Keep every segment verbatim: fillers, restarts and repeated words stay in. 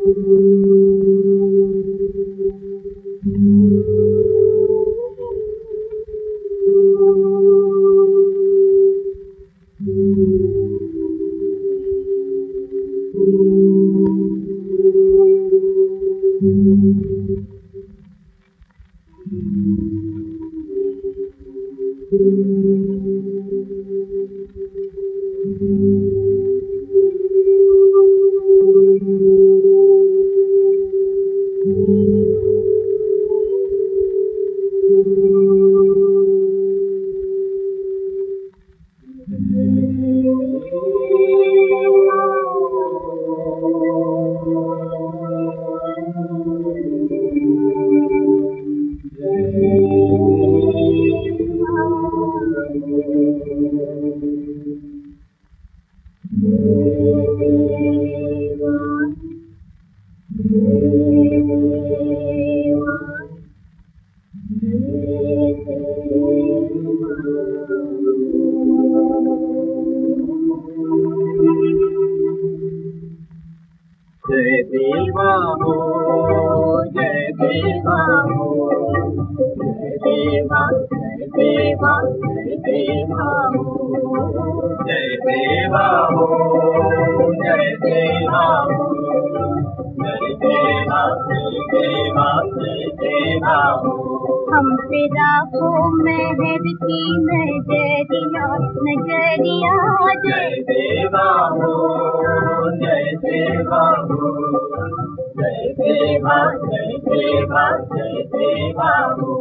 जय देवा हो, जय देवा हो, जय देवा, जय देवा, जय देवा हो, जय देवा हो, जय देवा हो, जय देवा, जय देवा, जय देवा हो। हम पे राखो मेहर की नजरिया, नजरिया जय देवा हो, जय देवा हो, जय देवा, जय देवा, जय देवा हो।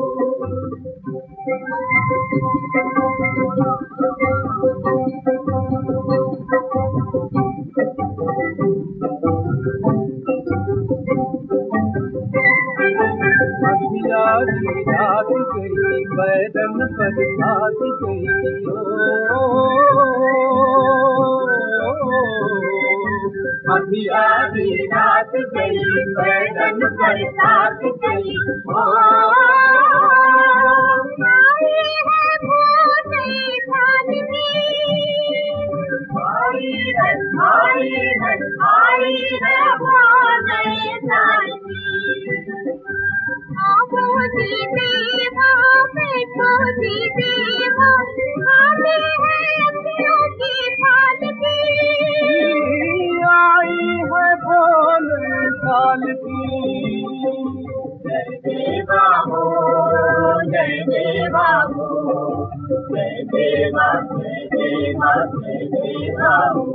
अभियारी रात गई बैरन पर साथ गई अभियारी रात गई बैरन पर साथ गई जय देवा हो, जय देवा हो, जय देवा, जय देवा, जय देवा हो।